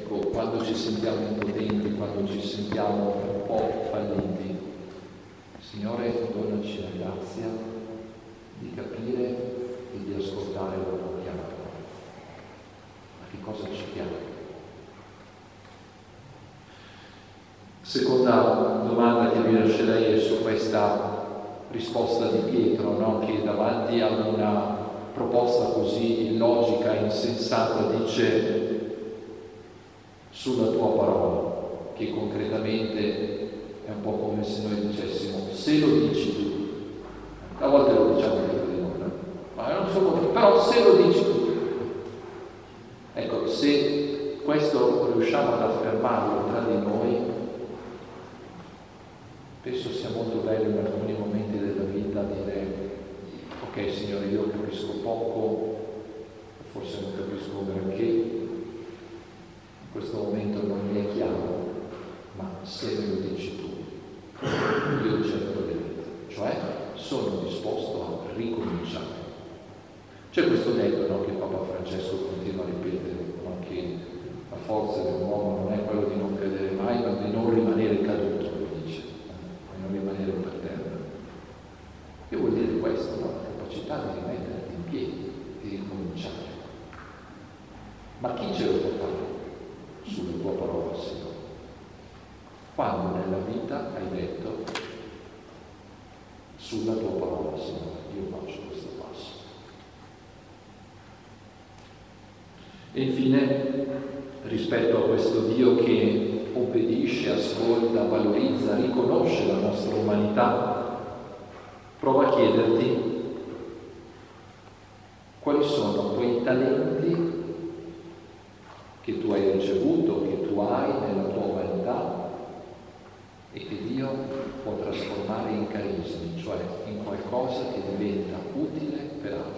Ecco, quando ci sentiamo impotenti, quando ci sentiamo un po' falliti, Signore, donaci la grazia di capire e di ascoltare la tua chiamata. Ma che cosa ci chiama? Seconda domanda che vi lascerei è su questa risposta di Pietro, no? Che davanti a una proposta così illogica, insensata, dice sulla tua parola, che concretamente è un po' come se noi dicessimo se lo dici tu. A volte lo diciamo dentro di noi, no? Ma non so come, però se lo dici tu. Ecco, se questo riusciamo ad affermarlo tra di noi, penso sia molto bello in alcuni momenti della vita dire: ok Signore, io capisco poco, forse non capisco granché, in questo momento non mi è chiaro, ma se me lo dici tu, io cerco di vita, cioè sono disposto a ricominciare. C'è questo detto, no, che Papa Francesco continua a ripetere, no, che la forza dell'uomo non è quello di non cadere mai, ma di non rimanere caduto, lo dice, di non rimanere per terra. Che vuol dire questo? No? La capacità di rimetterti in piedi, di ricominciare. Ma chi ce lo può fare sulla tua parola, Signore? Quando nella vita hai detto: sulla tua parola, Signore, io faccio questo passo. E infine, rispetto a questo Dio che obbedisce, ascolta, valorizza, riconosce la nostra umanità, prova a chiederti quali sono quei talenti che tu hai ricevuto, che tu hai nella tua umanità e che Dio può trasformare in carismi, cioè in qualcosa che diventa utile per altri.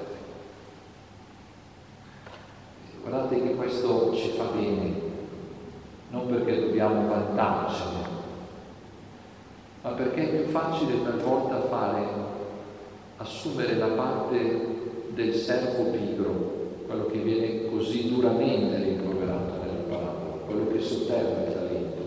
Guardate che questo ci fa bene, non perché dobbiamo vantarcene, ma perché è più facile talvolta assumere la parte del servo pigro, quello che viene così duramente rimproverato nella parabola, quello che sotterra il talento.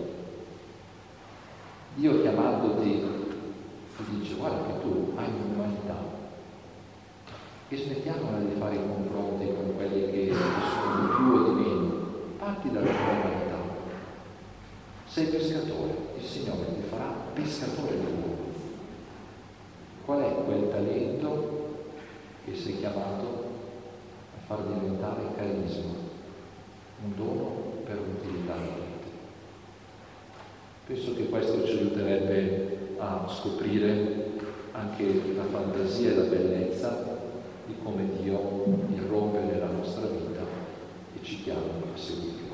Dio chiamandoti ti dice: guarda che tu hai un'umanità, e smettiamola di fare i confronti con quelli che sono di più o di meno. Parti dalla tua umanità. Sei pescatore, il Signore ti farà pescatore dell'uomo. Qual è quel talento che sei chiamato a far diventare carisma, un dono per l'utilità della vita? Penso che questo ci aiuterebbe a scoprire anche la fantasia e la bellezza di come Dio irrompe nella nostra vita e ci chiama a seguire.